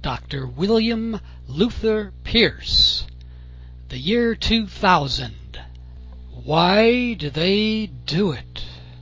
Dr. William Luther Pierce. The year 2000. Why do they do it?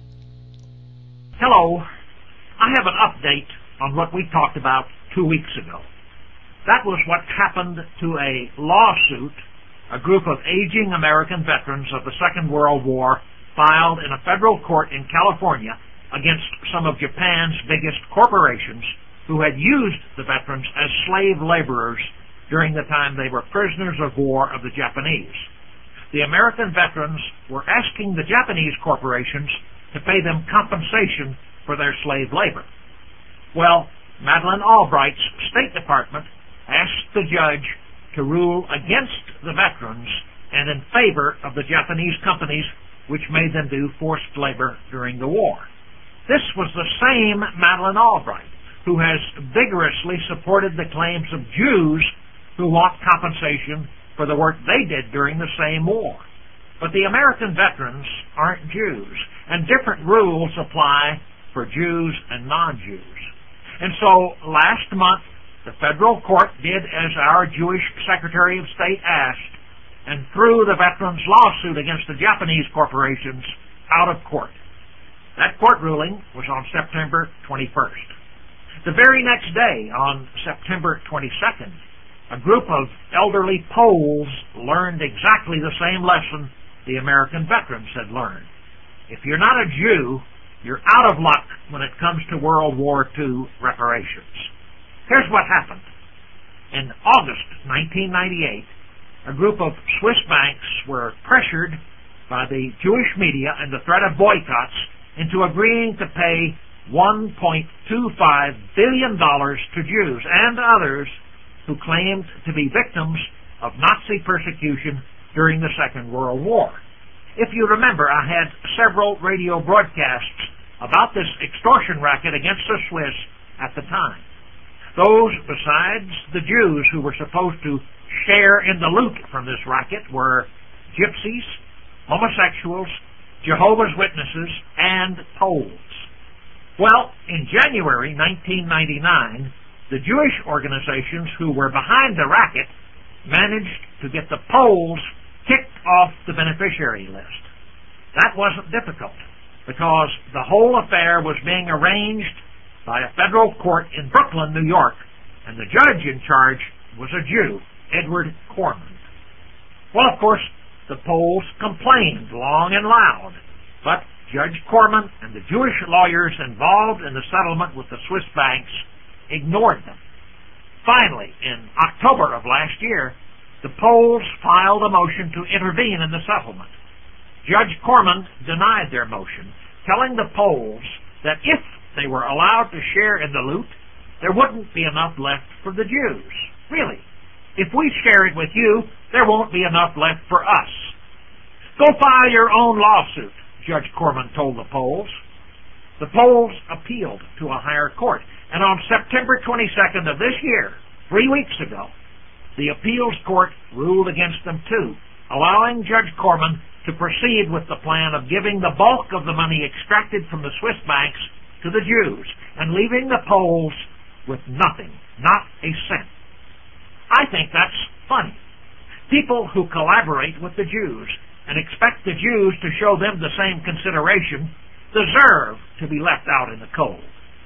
Hello. I have an update on what we talked about 2 weeks ago. That was what happened to a lawsuit a group of aging American veterans of the Second World War filed in a federal court in California against some of Japan's biggest corporations who had used the veterans as slave laborers during the time they were prisoners of war of the Japanese. The American veterans were asking the Japanese corporations to pay them compensation for their slave labor. Well, Madeleine Albright's State Department asked the judge to rule against the veterans and in favor of the Japanese companies which made them do forced labor during the war. This was the same Madeleine Albright who has vigorously supported the claims of Jews who want compensation for the work they did during the same war. But the American veterans aren't Jews, and different rules apply for Jews and non-Jews. And so last month, the federal court did as our Jewish Secretary of State asked and threw the veterans' lawsuit against the Japanese corporations out of court. That court ruling was on September 21st. The very next day, on September 22nd, a group of elderly Poles learned exactly the same lesson the American veterans had learned. If you're not a Jew, you're out of luck when it comes to World War II reparations. Here's what happened. In August 1998, a group of Swiss banks were pressured by the Jewish media and the threat of boycotts into agreeing to pay $1.25 billion to Jews and others who claimed to be victims of Nazi persecution during the Second World War. If you remember, I had several radio broadcasts about this extortion racket against the Swiss at the time. Those, besides the Jews who were supposed to share in the loot from this racket, were gypsies, homosexuals, Jehovah's Witnesses, and Poles. Well, in January 1999, the Jewish organizations who were behind the racket managed to get the Poles kicked off the beneficiary list. That wasn't difficult, because the whole affair was being arranged by a federal court in Brooklyn, New York, and the judge in charge was a Jew, Edward Corman. Well, of course, the Poles complained long and loud, but Judge Corman and the Jewish lawyers involved in the settlement with the Swiss banks ignored them. Finally, in October of last year, the Poles filed a motion to intervene in the settlement. Judge Corman denied their motion, telling the Poles that if they were allowed to share in the loot, there wouldn't be enough left for the Jews. Really, if we share it with you, there won't be enough left for us. Go file your own lawsuit, Judge Corman told the Poles. The Poles appealed to a higher court, and on September 22nd of this year, 3 weeks ago, the appeals court ruled against them too, allowing Judge Corman to proceed with the plan of giving the bulk of the money extracted from the Swiss banks to the Jews and leaving the Poles with nothing, not a cent. I think that's funny. People who collaborate with the Jews and expect the Jews to show them the same consideration deserve to be left out in the cold.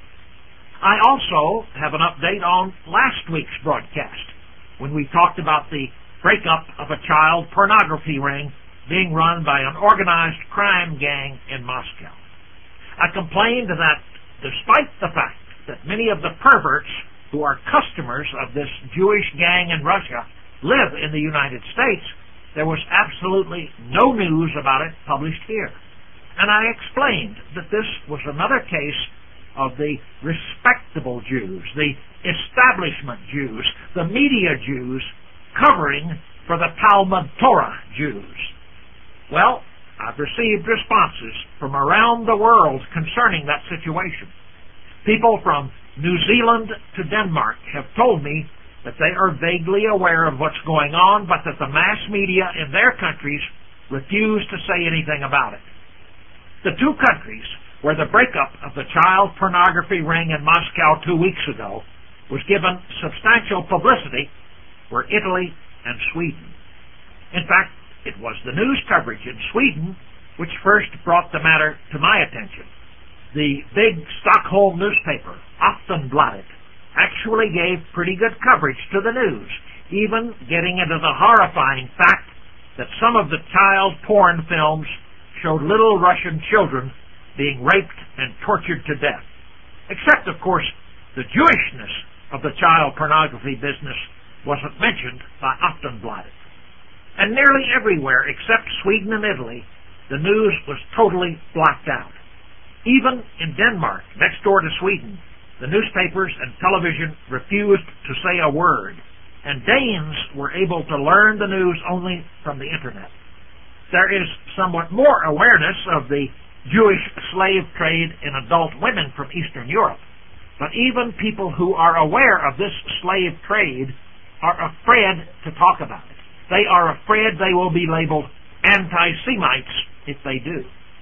I also have an update on last week's broadcast when we talked about the breakup of a child pornography ring being run by an organized crime gang in Moscow. I complained that despite the fact that many of the perverts who are customers of this Jewish gang in Russia live in the United States, there was absolutely no news about it published here. And I explained that this was another case of the respectable Jews, the establishment Jews, the media Jews, covering for the Talmud Torah Jews. Well, I've received responses from around the world concerning that situation. People from New Zealand to Denmark have told me that they are vaguely aware of what's going on, but that the mass media in their countries refuse to say anything about it. The two countries where the breakup of the child pornography ring in Moscow 2 weeks ago was given substantial publicity were Italy and Sweden. In fact, it was the news coverage in Sweden which first brought the matter to my attention. The big Stockholm newspaper, Aftonbladet, actually gave pretty good coverage to the news, even getting into the horrifying fact that some of the child porn films showed little Russian children being raped and tortured to death. Except, of course, the Jewishness of the child pornography business wasn't mentioned by Aftonbladet. And nearly everywhere except Sweden and Italy, the news was totally blacked out. Even in Denmark, next door to Sweden, the newspapers and television refused to say a word, and Danes were able to learn the news only from the Internet. There is somewhat more awareness of the Jewish slave trade in adult women from Eastern Europe, but even people who are aware of this slave trade are afraid to talk about it. They are afraid they will be labeled anti-Semites if they do.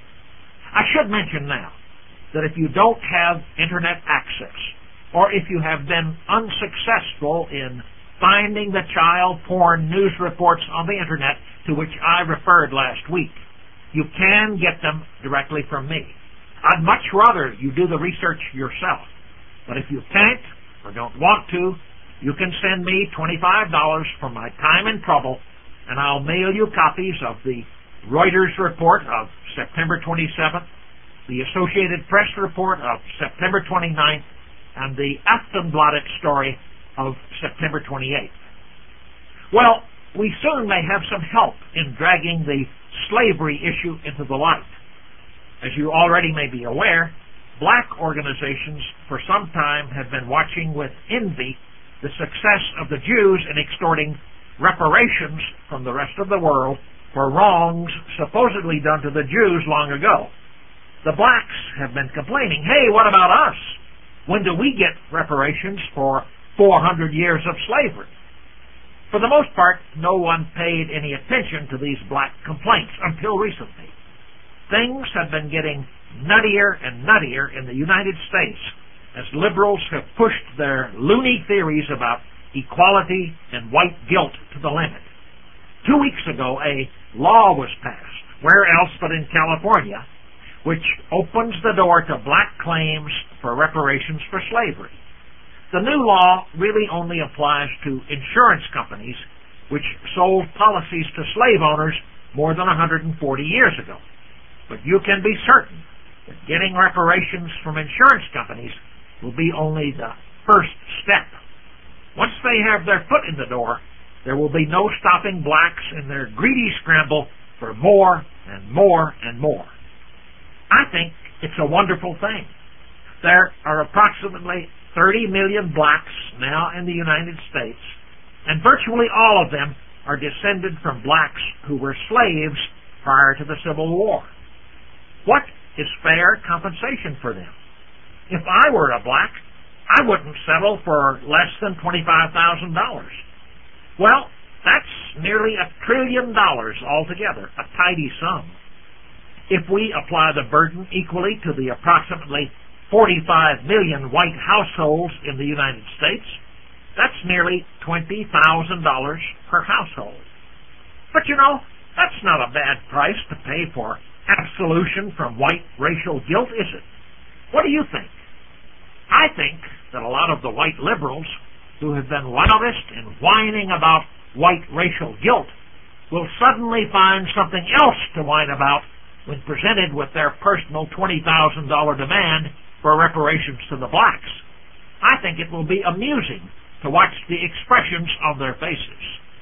I should mention now that if you don't have Internet access, or if you have been unsuccessful in finding the child porn news reports on the Internet to which I referred last week, you can get them directly from me. I'd much rather you do the research yourself. But if you can't or don't want to, you can send me $25 for my time and trouble, and I'll mail you copies of the Reuters report of September 27th, the Associated Press report of September 29th, and the Aftonbladet story of September 28th. Well, we soon may have some help in dragging the slavery issue into the light. As you already may be aware, black organizations for some time have been watching with envy the success of the Jews in extorting reparations from the rest of the world for wrongs supposedly done to the Jews long ago. The blacks have been complaining, hey, what about us? When do we get reparations for 400 years of slavery? For the most part, no one paid any attention to these black complaints until recently. Things have been getting nuttier and nuttier in the United States as liberals have pushed their loony theories about equality and white guilt to the limit. 2 weeks ago, a law was passed, where else but in California, which opens the door to black claims for reparations for slavery. The new law really only applies to insurance companies which sold policies to slave owners more than 140 years ago. But you can be certain that getting reparations from insurance companies will be only the first step. Once they have their foot in the door, there will be no stopping blacks in their greedy scramble for more and more and more. I think it's a wonderful thing. There are approximately 30 million blacks now in the United States, and virtually all of them are descended from blacks who were slaves prior to the Civil War. What is fair compensation for them? If I were a black, I wouldn't settle for less than $25,000. Well, that's nearly $1 trillion altogether, a tidy sum. If we apply the burden equally to the approximately 45 million white households in the United States, that's nearly $20,000 per household. But you know, that's not a bad price to pay for absolution from white racial guilt, is it? What do you think? I think that a lot of the white liberals who have been loudest in whining about white racial guilt will suddenly find something else to whine about when presented with their personal $20,000 demand for reparations to the blacks. I think it will be amusing to watch the expressions on their faces.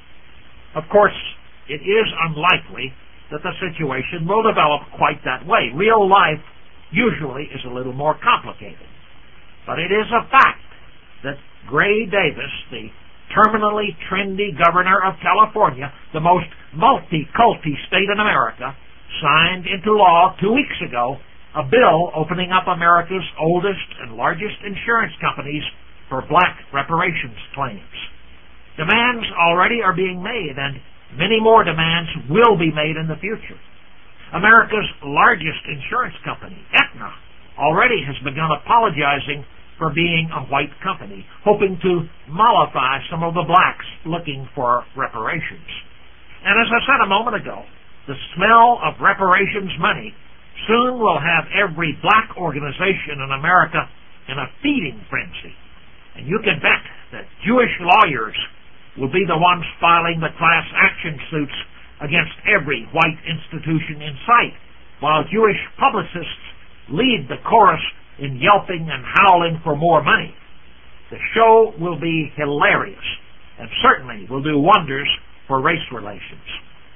Of course, it is unlikely that the situation will develop quite that way. Real life usually is a little more complicated. But it is a fact that Gray Davis, the terminally trendy governor of California, the most multi-culty state in America, signed into law 2 weeks ago a bill opening up America's oldest and largest insurance companies for black reparations claims. Demands already are being made, and many more demands will be made in the future. America's largest insurance company, Aetna, already has begun apologizing for being a white company, hoping to mollify some of the blacks looking for reparations. And as I said a moment ago, the smell of reparations money soon will have every black organization in America in a feeding frenzy. And you can bet that Jewish lawyers will be the ones filing the class action suits against every white institution in sight, while Jewish publicists lead the chorus in yelping and howling for more money. The show will be hilarious and certainly will do wonders for race relations.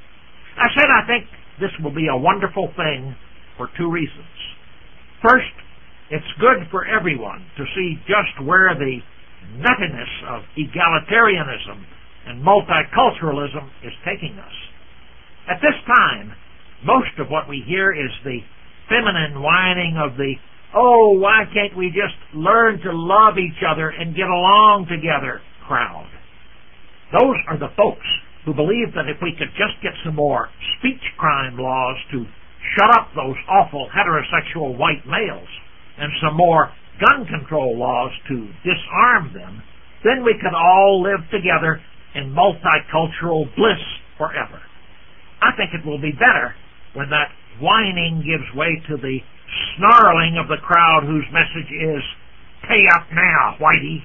I said I think this will be a wonderful thing for two reasons. First, it's good for everyone to see just where the nuttiness of egalitarianism and multiculturalism is taking us. At this time, most of what we hear is the feminine whining of the, "Oh, why can't we just learn to love each other and get along together" crowd. Those are the folks who believe that if we could just get some more speech crime laws to shut up those awful heterosexual white males and some more gun control laws to disarm them, then we could all live together in multicultural bliss forever. I think it will be better when that whining gives way to the snarling of the crowd whose message is, "Pay up now, whitey."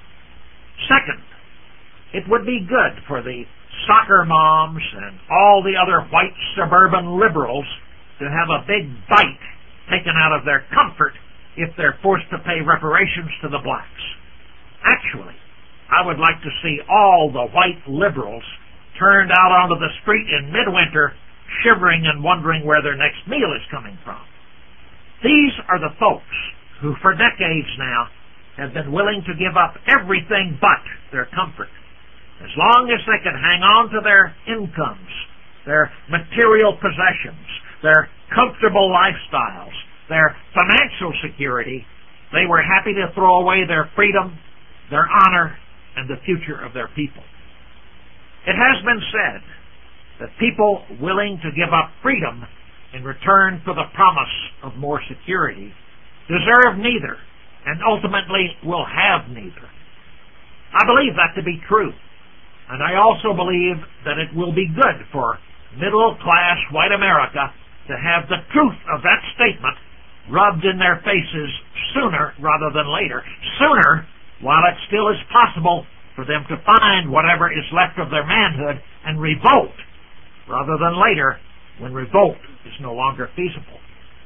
Second, it would be good for the soccer moms and all the other white suburban liberals to have a big bite taken out of their comfort if they're forced to pay reparations to the blacks. Actually, I would like to see all the white liberals turned out onto the street in midwinter, shivering and wondering where their next meal is coming from. These are the folks who for decades now have been willing to give up everything but their comfort, as long as they could hang on to their incomes, their material possessions, their comfortable lifestyles, their financial security. They were happy to throw away their freedom, their honor, and the future of their people. It has been said that people willing to give up freedom in return for the promise of more security deserve neither and ultimately will have neither. I believe that to be true, and I also believe that it will be good for middle-class white America to have the truth of that statement rubbed in their faces sooner rather than later. Sooner, while it still is possible for them to find whatever is left of their manhood and revolt, rather than later when revolt is no longer feasible.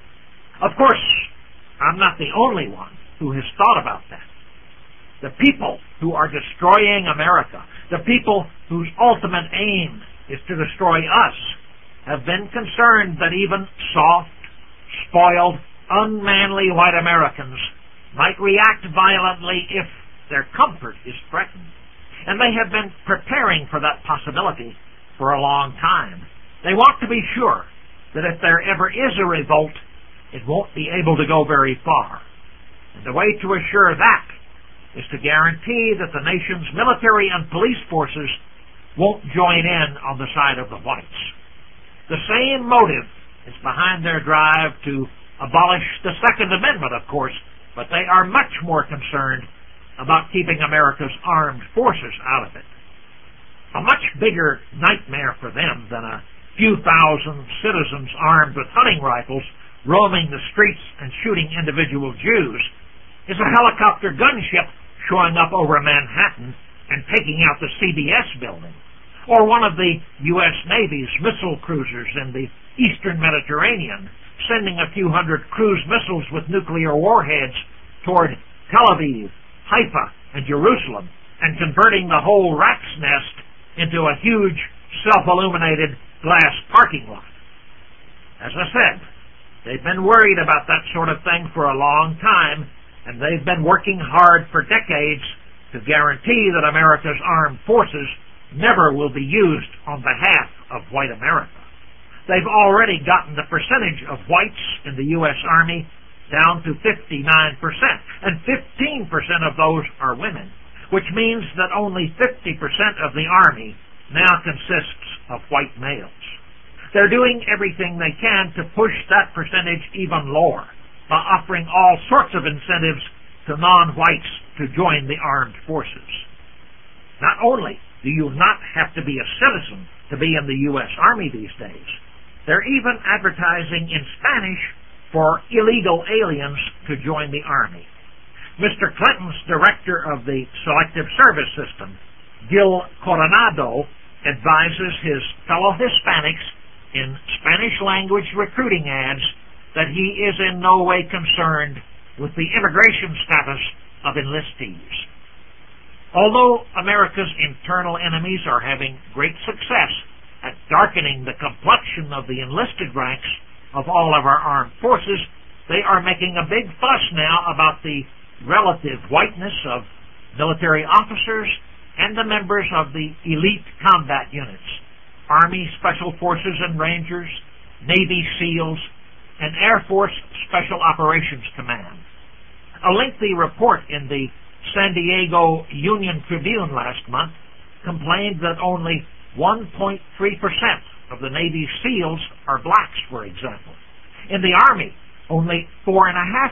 Of course, I'm not the only one who has thought about that. The people who are destroying America, the people whose ultimate aim is to destroy us, have been concerned that even soft, spoiled, unmanly white Americans might react violently if their comfort is threatened. And they have been preparing for that possibility for a long time. They want to be sure that if there ever is a revolt, it won't be able to go very far. And the way to assure that is to guarantee that the nation's military and police forces won't join in on the side of the whites. The same motive is behind their drive to abolish the Second Amendment, of course, but they are much more concerned about keeping America's armed forces out of it. A much bigger nightmare for them than a few thousand citizens armed with hunting rifles roaming the streets and shooting individual Jews is a helicopter gunship showing up over Manhattan and taking out the CBS building, or one of the U.S. Navy's missile cruisers in the eastern Mediterranean sending a few hundred cruise missiles with nuclear warheads toward Tel Aviv, Haifa, and Jerusalem, and converting the whole rat's nest into a huge self-illuminated glass parking lot. As I said, they've been worried about that sort of thing for a long time, and they've been working hard for decades to guarantee that America's armed forces never will be used on behalf of white America. They've already gotten the percentage of whites in the U.S. Army down to 59%, and 15% of those are women, which means that only 50% of the Army now consists of white males. They're doing everything they can to push that percentage even lower by offering all sorts of incentives to non-whites to join the armed forces. Not only do you not have to be a citizen to be in the U.S. Army these days, they're even advertising in Spanish for illegal aliens to join the Army. Mr. Clinton's director of the Selective Service System, Gil Coronado, advises his fellow Hispanics in Spanish-language recruiting ads that he is in no way concerned with the immigration status of enlistees. Although America's internal enemies are having great success at darkening the complexion of the enlisted ranks of all of our armed forces, they are making a big fuss now about the relative whiteness of military officers and the members of the elite combat units, Army Special Forces and Rangers, Navy SEALs, and Air Force Special Operations Command. A lengthy report in the San Diego Union Tribune last month complained that only 1.3% of the Navy SEALs are blacks, for example. In the Army, only 4.5%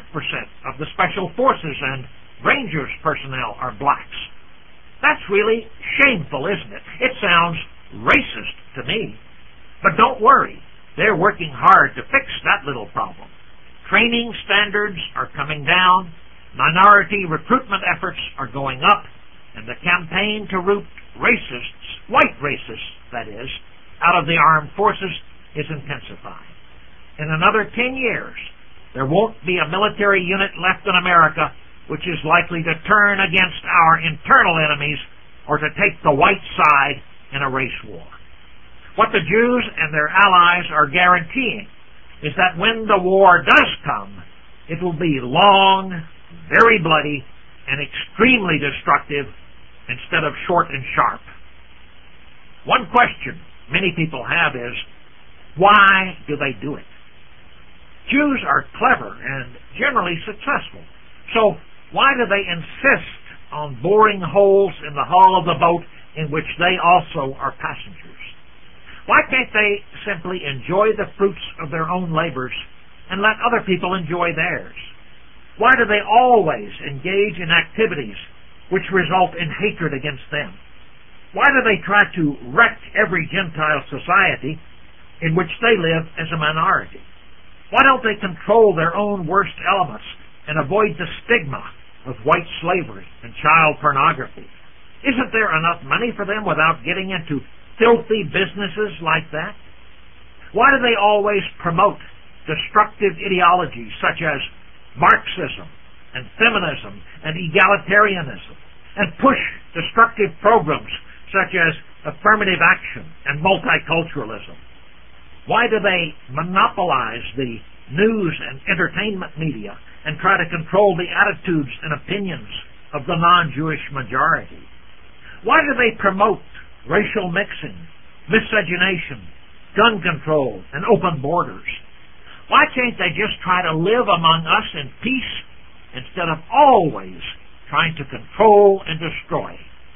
of the Special Forces and Rangers personnel are blacks. That's really shameful, isn't it? It sounds racist to me. But don't worry, they're working hard to fix that little problem. Training standards are coming down, minority recruitment efforts are going up, and the campaign to root racists, white racists, that is, out of the armed forces is intensifying. In another 10 years, there won't be a military unit left in America which is likely to turn against our internal enemies or to take the white side in a race war. What the Jews and their allies are guaranteeing is that when the war does come, it will be long, very bloody, and extremely destructive instead of short and sharp. One question many people have is, why do they do it? Jews are clever and generally successful, so why do they insist on boring holes in the hull of the boat in which they also are passengers? Why can't they simply enjoy the fruits of their own labors and let other people enjoy theirs? Why do they always engage in activities which result in hatred against them? Why do they try to wreck every Gentile society in which they live as a minority? Why don't they control their own worst elements and avoid the stigma of white slavery and child pornography? Isn't there enough money for them without getting into filthy businesses like that? Why do they always promote destructive ideologies such as Marxism and feminism and egalitarianism and push destructive programs such as affirmative action and multiculturalism? Why do they monopolize the news and entertainment media and try to control the attitudes and opinions of the non-Jewish majority? Why do they promote racial mixing, miscegenation, gun control, and open borders? Why can't they just try to live among us in peace instead of always trying to control and destroy?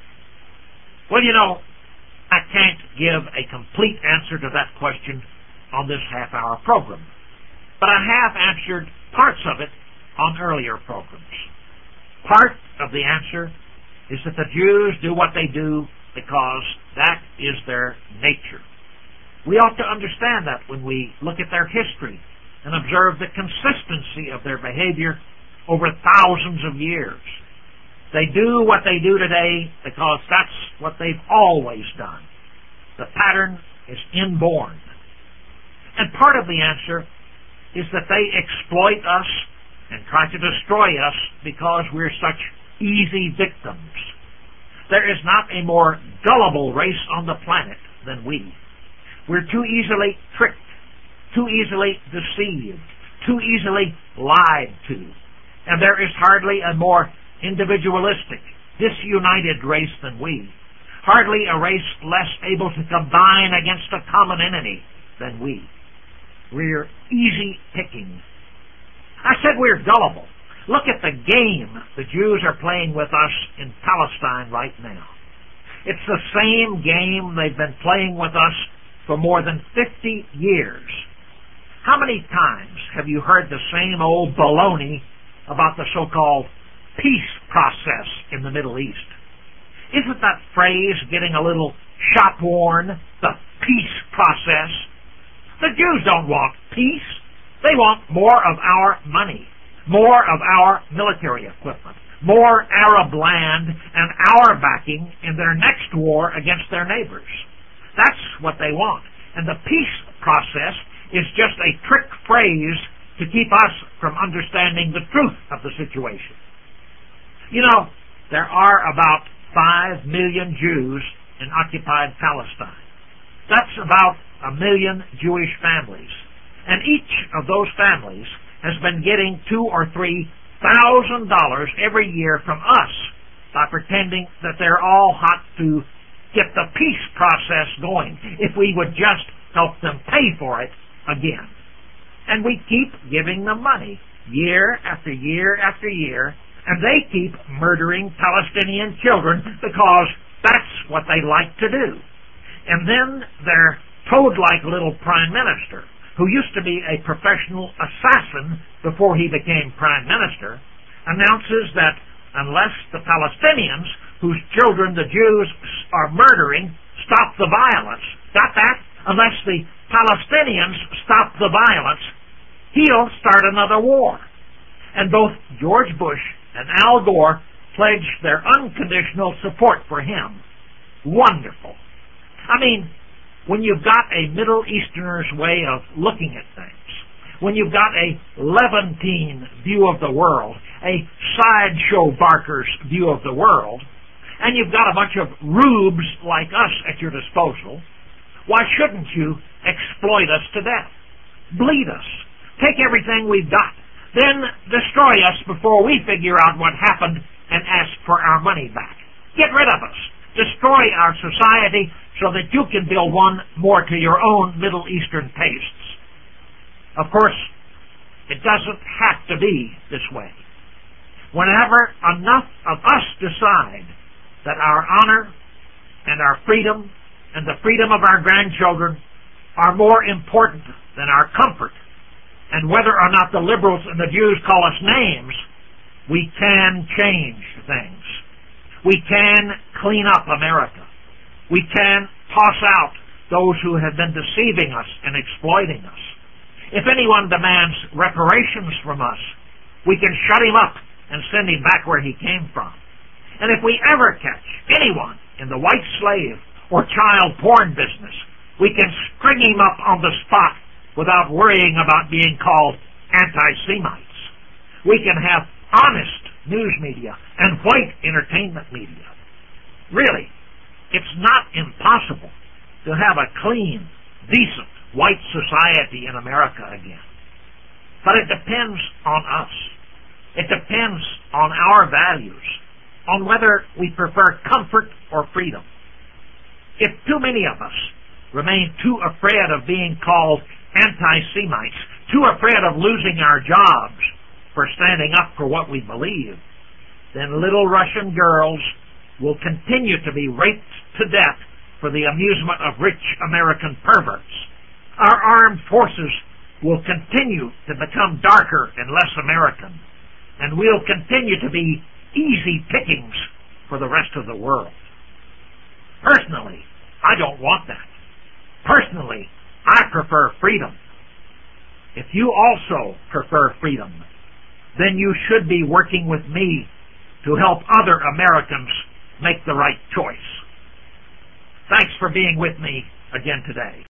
Well, I can't give a complete answer to that question on this half-hour program, but I have answered parts of it on earlier programs. Part of the answer is that the Jews do what they do because that is their nature. We ought to understand that when we look at their history and observe the consistency of their behavior over thousands of years. They do what they do today because that's what they've always done. The pattern is inborn. And part of the answer is that they exploit us and try to destroy us because we're such easy victims. There is not a more gullible race on the planet than we. We're too easily tricked, too easily deceived, too easily lied to. And there is hardly a more individualistic, disunited race than we. Hardly a race less able to combine against a common enemy than we. We're easy picking. I said we're gullible. Look at the game the Jews are playing with us in Palestine right now. It's the same game they've been playing with us for more than 50 years. How many times have you heard the same old baloney about the so-called peace process in the Middle East. Isn't that phrase getting a little shop-worn? The peace process? The Jews don't want peace. They want more of our money, more of our military equipment, more Arab land, and our backing in their next war against their neighbors. That's what they want. And the peace process is just a trick phrase to keep us from understanding the truth of the situation. You know, there are about 5 million Jews in occupied Palestine. That's about 1 million Jewish families. And each of those families has been getting $2,000 or $3,000 every year from us by pretending that they're all hot to get the peace process going if we would just help them pay for it again. And we keep giving them money year after year after year, and they keep murdering Palestinian children because that's what they like to do. And then their toad-like little prime minister, who used to be a professional assassin before he became prime minister, announces that unless the Palestinians, whose children the Jews are murdering, stop the violence, got that? Unless the Palestinians stop the violence, he'll start another war. And both George Bush and Al Gore pledged their unconditional support for him. Wonderful. I mean, when you've got a Middle Easterner's way of looking at things, when you've got a Levantine view of the world, a sideshow barker's view of the world, and you've got a bunch of rubes like us at your disposal, why shouldn't you exploit us to death? Bleed us. Take everything we've got. Then destroy us before we figure out what happened and ask for our money back. Get rid of us. Destroy our society so that you can build one more to your own Middle Eastern tastes. Of course, it doesn't have to be this way. Whenever enough of us decide that our honor and our freedom and the freedom of our grandchildren are more important than our comfort, and whether or not the liberals and the Jews call us names, we can change things. We can clean up America. We can toss out those who have been deceiving us and exploiting us. If anyone demands reparations from us, we can shut him up and send him back where he came from. And if we ever catch anyone in the white slave or child porn business, we can string him up on the spot without worrying about being called anti-Semites. We can have honest news media and white entertainment media. Really, it's not impossible to have a clean, decent, white society in America again. But it depends on us. It depends on our values, on whether we prefer comfort or freedom. If too many of us remain too afraid of being called anti-Semites, too afraid of losing our jobs for standing up for what we believe, then little Russian girls will continue to be raped to death for the amusement of rich American perverts. Our armed forces will continue to become darker and less American, and we'll continue to be easy pickings for the rest of the world. Personally, I don't want that. Personally, I prefer freedom. If you also prefer freedom, then you should be working with me to help other Americans make the right choice. Thanks for being with me again today.